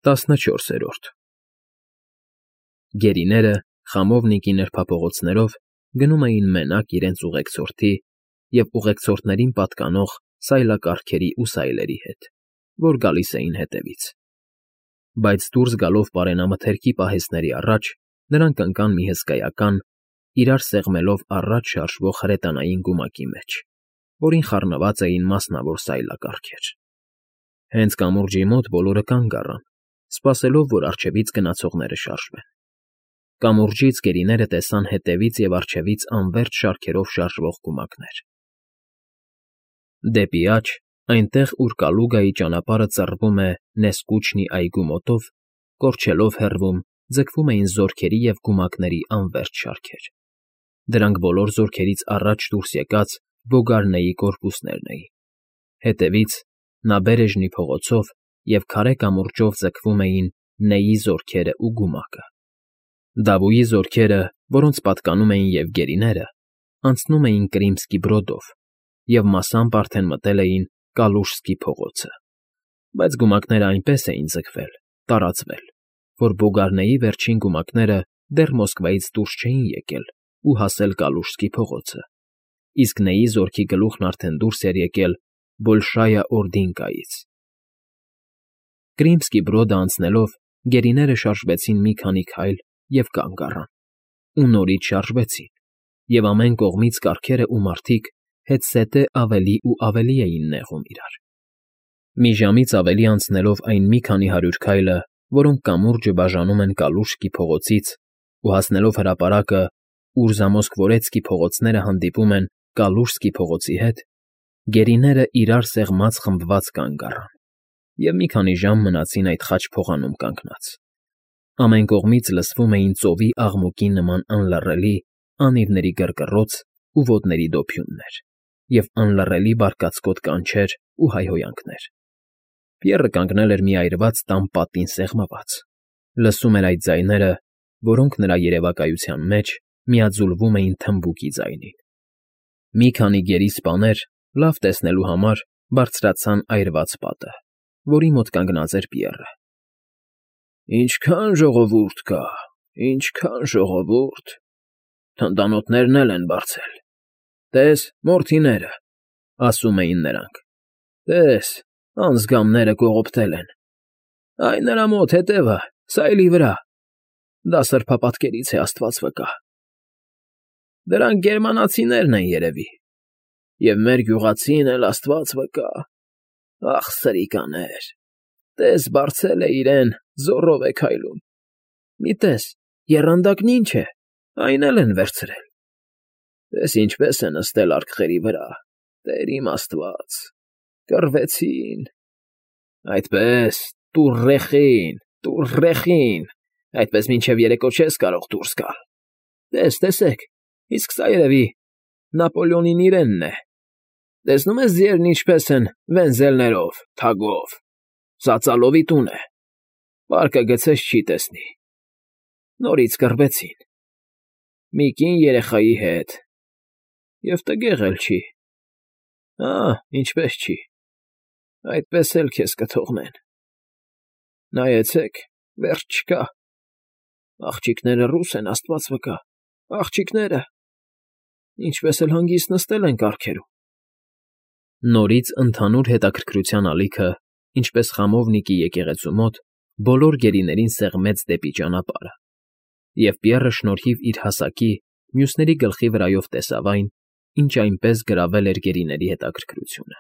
14 Գերիները խամովնիկի նրբափողոցներով գնում էին մենակ իրենց ուղեկցորդի և ուղեկցորդներին պատկանող սայլակառքերի ու սայլերի հետ, որ գալիս էին հետևից, բայց դուրս գալով պարենամթերքի պահեսների առաջ, նրանք ընկան մի հսկայական, իրար սեղմելով առաջ շարժվող հրետանային գումակի մեջ, որին խառնված էին մասնավոր սայլակառքեր։ Հենց կամուրջի մոտ բոլորը կանգ առան, սպասելով, որ առջևից գնացողները շարժվեն։ Կամուրջից գերիները տեսան հետևից և առջևից անվերջ շարքերով շարժվող գումակներ։ Դեպի աջ, այնտեղ, ուր Կալուգայի ճանապարհը ծռվում է Նեսկուչնի այգու մոտով, կորչելով հեռվում, ձգվում էին զորքերի և գումակների անվերջ շարքեր։ Դրանք բոլոր զորքերից առաջ դուրս եկած Բոգարնեի կորպուսներն էին։ Հետևից, նաբերեժնի փողոցով և քարե կամուրջով ձգվում էին Նեի զորքերն ու գումակը։ Դավուի զորքերը, որոնց պատկանում էին և գերիները, անցնում էին Կրիմսկի բրոդով և մասամբ արդեն մտել էին Կալուշսկի փողոցը, բայց գումակներն այնպես էին ձգվել, տարածվել, որ Բոգարնեի վերջին գումակները դեռ Մոսկվայից դուրս չէին եկել ու հասել Կալուշսկի փողոցը, իսկ Նեի զորքի գլուխն արդեն դուրս էր եկել Բոլշայա֊Օրդինկայից։ Կրիմսկի բրոդը անցնելով, գերիները շարժվեցին մի քանի քայլ և կանգ առան, ու նորից շարժվեցին, և ամեն կողմից կառքերն ու մարդիկ հետզհետե ավելի ու ավելի էին նեղում իրար։ Մի ժամից ավելի անցնելով այն մի քանի հարյուր քայլը, որոնք կամուրջը բաժանում են Կալուշսկի փողոցից, ու հասնելով հրապարակը, ուր Զամոսկվորեցկի փողոցները հանդիպում են Կալուշսկի փողոցի հետ, գերիները իրար սեղմած խմբված կանգ առան և մի քանի ժամ մնացին այդ խաչ փողանում կանգնած։ Ամեն կողմից լսվում էին ծովի աղմուկի նման անլռելի, անիվների կռկռոց ու ոտների դոփյուններ և անլռելի բարկացկոտ կանչեր ու հայհոյանքներ։ Պիեռը կանգնել էր մի այրված տան պատին սեղմված, լսում էր այդ ձայները, որոնք նրա երևակայության մեջ միաձուլվում էին թմբուկի ձայնին։ Մի քանի գերի սպաներ, լավ տեսնելու համար, բարձրացան այրված պատը, որի մոտ կանգնած էր Պիեռը։ «Ինչքա՜ն ժողովուրդ կա, ինչքա՜ն ժողովուրդ, թնդանոթներն էլ են բարձել, տես, մորթիները», ասում էին նրանք, «տես, անձգամները կողոպտել են, այ նրա մոտ հետևը, սայլի վրա, դա սրբապատկերից է, աստված վկա։ Դրանք գերմանացիներն են երևի, և մեր գյուղացին էլ, աստված վկա, ախ, սրիկաներ, տես, բարձել է իրեն, զոռով է քայլում, մի տես, եռանդակն ինչ է, այն էլ են վերցրել, տես ինչպես է նստել արկղերի վրա, Տեր իմ Աստված, կռվեցին, այդպես, տուր ռեխին, այդպես մինչև երեկո չես կարող դուրս գալ, տեսեք, իսկ սա երևի Նապոլեոնին իրենն է, տեսնում ես ձիերն ինչպես են վենզելներով, թագով, սա ծալովի տուն է, պարկը գցես չի տեսնի, նորից կռվեցին, մի կին երեխայի հետ, և տգեղ էլ չի, ինչպես չի, այդպես էլ քեզ կթողնեն, նայեցեք, վերջ չկա, աղջիկները ռուս են, աստված վկա, աղջիկները, ինչպես էլ հանգիստ նստել են կառքերում»։ Նորից ընդհանուր հետաքրքրության ալիքը, ինչպես խամովնիկի եկեղեցու մոտ, բոլոր գերիներին սեղմեց դեպի ճանապարհը, և Պիեռը շնորհիվ իր հասակի մյուսների գլխի վրայով տեսավ այն, ինչ այնպես գրավել էր գերիների հետաքրքրությունը։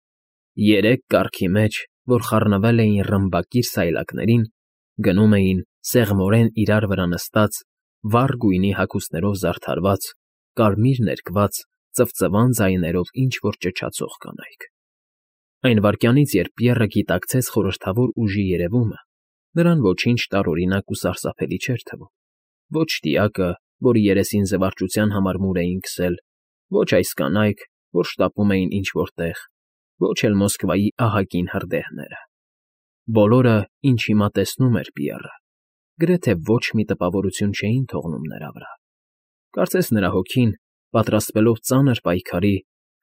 3 կառքի մեջ, որ խառնվել էին ռմբակիր սայլակներին, գնում էին սեղմորեն իրար վրա նստած, վառ գույնի հագուստներով զարդարված, կարմիր ներկված, ծվծվան ձայներով ինչ֊որ ճչացող կանայք։ Այն վայրկյանից, երբ Պիեռը գիտակցեց խորհրդավոր ուժի երևումը, նրան ոչինչ տարօրինակ ու սարսափելի չէր թվում, ոչ տիակը, որի երեսին զվարճության համար մուր էին քսել, ոչ այս կանայք, որ շտապում էին ինչ֊որ տեղ, ոչ էլ Մոսկվայի ահագին հրդեհները։ Բոլորը, ինչ հիմա տեսնում էր Պիեռը, գրեթե ոչ մի տպավորություն չէին թողնում նրա վրա։ Կարծես նրա հոգին, պատրաստվելով ծանր պայքարի,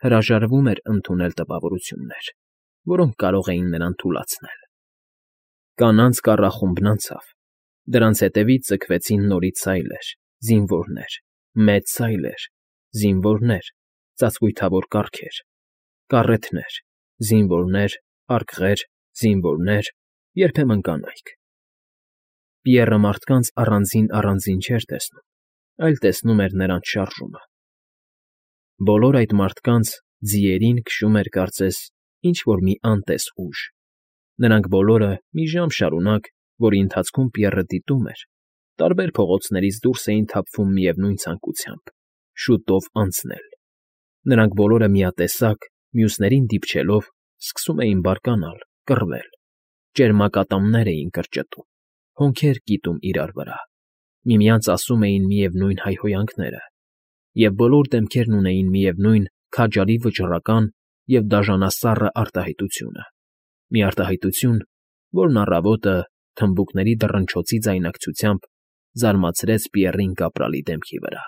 հրաժարվում էր ընդունել տպավորություններ, որոնք կարող էին նրան թուլացնել։ Կանանց կառախումբն անցավ։ Դրանց հետևից ձգվեցին նորից սայլեր, զինվորներ, մեծ սայլեր, զինվորներ, ծածկույթավոր կառքեր, կառեթներ, զինվորներ, արկղեր, զինվորներ, երբեմն կանայք։ Պիեռը մարդկանց առանձին չէր տեսնում, այլ տեսնում էր նրանց շարժումը։ Բոլոր այդ մարդկանց ձիերին քշում էր կարծես ինչ֊որ մի անտես ուժ։ Նրանք բոլորը մի ժամ շարունակ, որի ընթացքում Պիեռը դիտում էր, տարբեր փողոցներից դուրս էին թափվում միևնույն ցանկությամբ՝ շուտով անցնել։ Նրանք բոլորը միատեսակ, մյուսներին դիպչելով, սկսում էին բարկանալ, կռվել, ճերմակատամներ էին կրճտում, հոնքեր կիտում իրար վրա, միմյանց ասում էին միևնույն հայհոյանքները, և բոլոր դեմքերն ունեին միևնույն քաջարի վճռական և դաժանասառը արտահայտությունը, մի արտահայտություն, որն առավոտը թմբուկների դռնչոցի ձայնակցությամբ զարմացրեց Պիեռին կապրալի դեմքի վրա։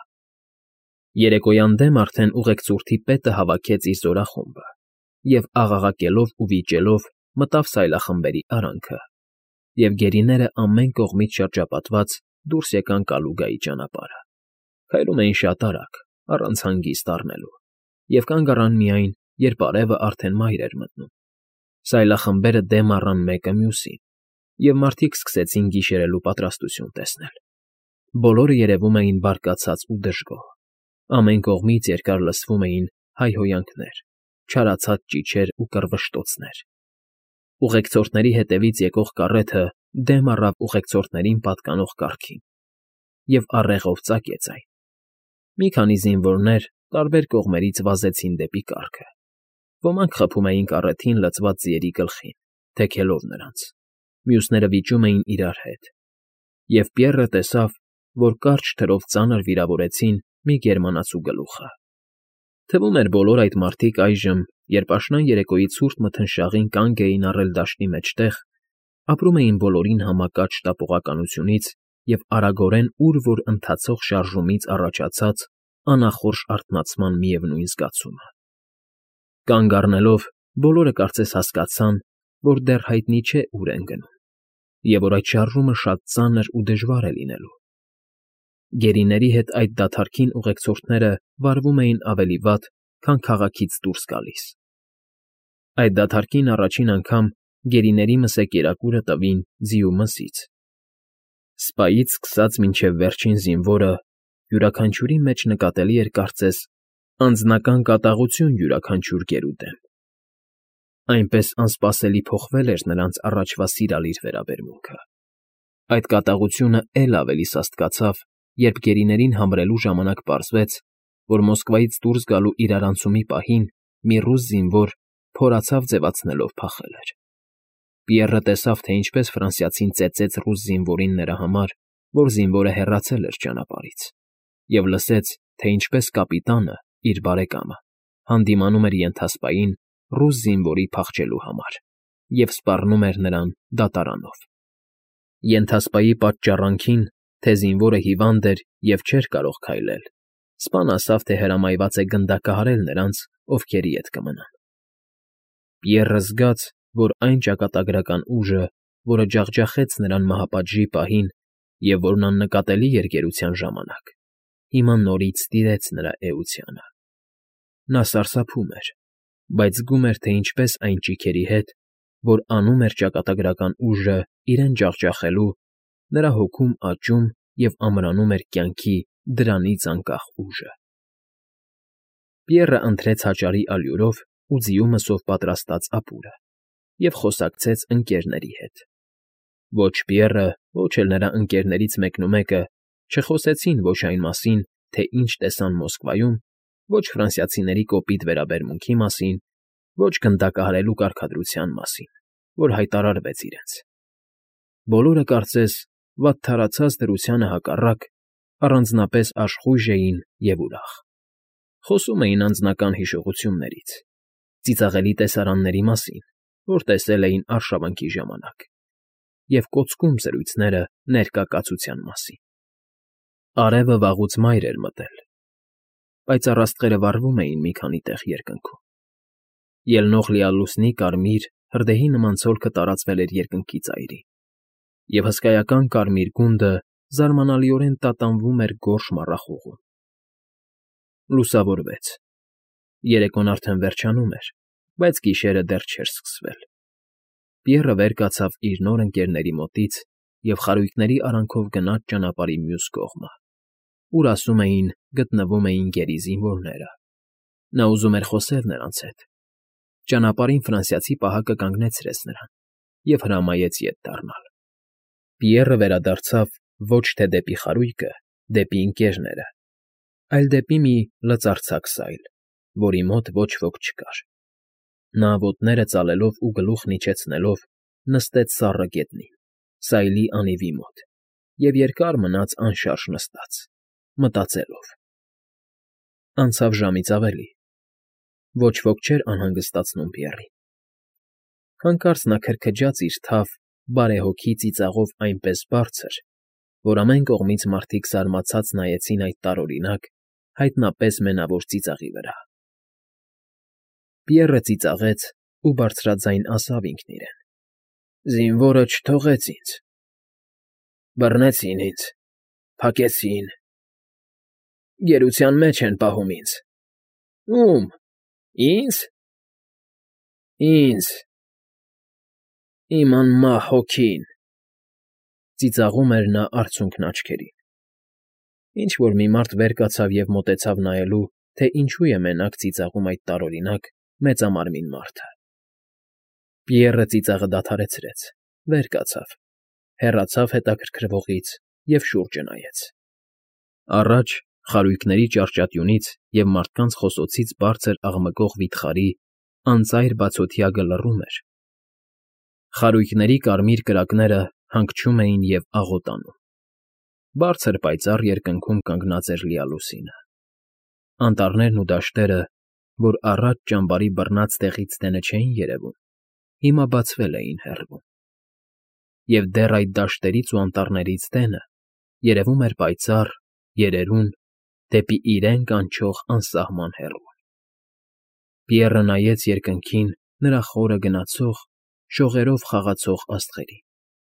Երեկոյան դեմ արդեն ուղեկցորդի պետը հավաքեց իր զորախումբը և աղաղակելով ու վիճելով մտավ սայլախմբերի արանքը, և գերիները ամեն կողմից շրջապատված դուրս եկան Կալուգայի ճանապարհը, քայլում էին շատ արագ, առանց հանգիստ առնելու, և կանգ առան միայն, երբ արևը արդեն մայր էր մտնում։ Սայլախմբերը դեմ առան մեկը մյուսին, և մարդիկ սկսեցին գիշերելու պատրաստություն տեսնել։ Բոլորը երևում էին բարկացած ու դժգոհ։ Ամեն կողմից երկար լսվում էին հայհոյանքներ, չարացած ճիչեր ու կռվշտոցներ։ Ուղեկցորդների հետևից եկող կառեթը դեմ առավ ուղեկցորդներին պատկանող կառքին և առեղով ծակեց այն։ Մի քանի զինվորներ տարբեր կողմերից վազեցին դեպի կառքը։ Ոմանք խփում էին կառեթին լցված ձիերի գլխին, թեքելով նրանց, մյուսները վիճում էին իրար հետ, և Պիեռը տեսավ, որ կարճ թրով ծանր վիրավորեցին մի գերմանացու գլուխը։ Թվում էր բոլոր այդ մարդիկ այժմ, երբ աշնան երեկոյի ցուրտ մթնշաղին կանգ էին առել դաշտի մեջտեղ, ապրում էին բոլորին համակած շտապողականությունից և արագորեն ուր֊որ ընթացող շարժումից առաջացած անախորժ արթնացման միևնույն զգացումը։ Կանգ առնելով, բոլորը կարծես հասկացան, որ դեռ հայտնի չէ ուր են գնում, և որ այդ շարժումը շատ ծանր ու դժվար է լինելու։ Գերիների հետ այդ դադարքին ուղեկցորդները վարվում էին ավելի վատ, քան քաղաքից դուրս գալիս։ Այդ դադարքին առաջին անգամ գերիների մսեկերակուրը տվին ձիու մսից։ Սպայից սկսած մինչև վերջին զինվորը յուրաքանչյուրի մեջ նկատելի էր կարծես անձնական կատաղություն յուրաքանչյուր գերու դեմ։ Այնպես անսպասելի փոխվել էր նրանց առաջվա սիրալիր վերաբերմունքը։ Այդ կատաղությունը էլ ավելի սաստկացավ, երբ գերիներին համրելու ժամանակ պարզվեց, որ Մոսկվայից դուրս գալու իրարանցումի պահին մի ռուս զինվոր փորացավ ձևացնելով փախել էր։ Պիեռը տեսավ, թե ինչպես ֆրանսիացին ծեծեց ռուս զինվորին նրա համար, որ զինվորը հեռացել էր ճանապարհից, և լսեց, թե ինչպես կապիտանը, իր բարեկամը, հանդիմանում էր ենթասպային ռուս զինվորի փախչելու համար և սպառնում էր նրան դատարանով։ Ենթասպայի պատճառանքին, թե զինվորը հիվանդ էր և չէր կարող քայլել, սպան ասավ, թե հրամայված է գնդակահարել նրանց, ովքեր ետ կմնան։ Պիեռը զգաց, որ այն ճակատագրական ուժը, որը ջախջախեց նրան մահապատժի պահին և որն աննկատելի էր գերության ժամանակ, հիմա նորից տիրեց նրա էությանը։ Նա սարսափում էր, բայց զգում էր, թե ինչպես այն ճիգերի հետ, որ անում էր ճակատագրական ուժը իրեն ջախջախելու, նրա հոգում աճում և ամրանում էր կյանքի դրանից անկախ ուժը։ Պիեռը ընթրեց հաճարի ալյուրով ու ձիու մսով պատրաստած ապուրը և խոսակցեց ընկերների հետ։ Ոչ Պիեռը, ոչ էլ նրա ընկերներից մեկնումեկը չխոսեցին ոչ այն մասին, թե ինչ տեսան Մոսկվայում, ոչ ֆրանսիացիների կոպիտ վերաբերմունքի մասին, ոչ գնդակահարելու կարգադրության մասին, որ հայտարարվեց իրենց։ Բոլորը կարծես վատթարացած դրությանը հակառակ առանձնապես աշխույժ էին և ուրախ։ Խոսում էին անձնական հիշողություններից, ծիծաղելի տեսարանների մասին, որ տեսել էին արշավանքի ժամանակ, և կոծկում զրույցները ներկա կացության մասին։ Արևը վաղուց մայր էր մտել, բայց առաստղերը վառվում էին մի քանի տեղ երկնքում։ Ելնող լիալուսնի կարմիր, հրդեհի նման ցոլքը տարածվել էր երկնքի ծայրին։ Եվ հսկայական կարմիր գունդը զարմանալիորեն տատանվում էր գորշ մառախուղում։ Լուսավորվեց։ Երեկոն արդեն վերջանում էր, բայց գիշերը դեռ չէր սկսվել։ Պիեռը վեր կացավ իր նոր ընկերների մոտից և խարույկների արանքով գնաց ճանապարհի մյուս կողմը, ուր, ասում էին, գտնվում էին գերի զինվորները։ Նա ուզում էր խոսել նրանց հետ։ Ճանապարհին ֆրանսիացի պահակը կանգնեցրեց նրան և հրամայեց ետ դառնալ։ Պիեռը վերադարձավ ոչ թե դեպի խարույկը, դեպի ընկերները, այլ դեպի մի լծարձակ սայլ, որի մոտ ոչ ոք չկար։ Նա ոտները ծալելով ու գլուխն իջեցնելով նստեց սառը գետնին, սայլի անիվի մոտ և երկար մնաց անշարժ նստած, մտածելով։ Անցավ ժամից ավելի։ Ոչ ոք չէր անհանգստացնում Պիեռին։ Հանկարծ նա քրքջաց իր թավ, բարեհոգի ծիծաղով այնպես բարձր, որ ամեն կողմից մարդիկ զարմացած նայեցին այդ տարօրինակ, հայտնապես մենավոր ծիծաղի վրա։ Պիեռը ծիծաղեց ու բարձրաձայն ասավ ինքն իրեն. «Զինվորը չթողեց ինձ։ Բռնեցին ինձ, փակեցին, գերության մեջ են պահում ինձ»։ Ո՞ւմ։ Ի՞նձ։ Ինձ։ Իմ անմահ հոգին, ծիծաղում էր նա արցունքն աչքերին։ Ինչ֊որ մի մարդ վեր կացավ և մոտեցավ նայելու, թե ինչու է մենակ ծիծաղում այդ տարօրինակ, մեծամարմին մարդը։ Պիեռը ծիծաղը դադարեցրեց, վեր կացավ, հեռացավ հետաքրքրվողից և շուրջը նայեց։ Առաջ, խարույկների ճարճատյունից և մարդկանց խոսոցից բարձր աղմկող վիթխարի անծայր բացօթյա լռում էր։ Խարույկների կարմիր կրակները հանգչում էին և աղոտանում։ Բարձր պայծառ երկնքում կանգնած էր լիալուսինը։ Անտառներն ու դաշտերը, որ առաջ ճամբարի բռնած տեղից դենը չէին երևում, հիմա բացվել էին հեռվում։ Եվ դեռ այդ դաշտերից ու անտառներից դենը երևում էր պայծառ, երերուն, դեպի իրեն կանչող անսահման հեռուն։ Պիեռը նայեց երկնքին նրա խորը գնացող, շողերով խաղացող աստղերին։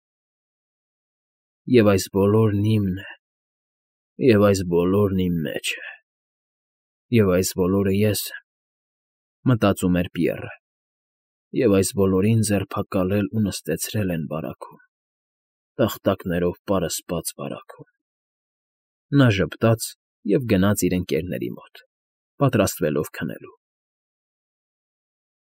«Եվ այս բոլորն իմն է, և այս բոլորն իմ մեջ է, և այս բոլորը ես եմ», մտածում էր Պիեռը, «և այս բոլորին ձերբակալել ու նստացրել են բարաքում, տախտակներով պարսպած բարաքում»։ Նա ժպտաց և գնաց իր ընկերների մոտ, պատրաստվելով քնելու։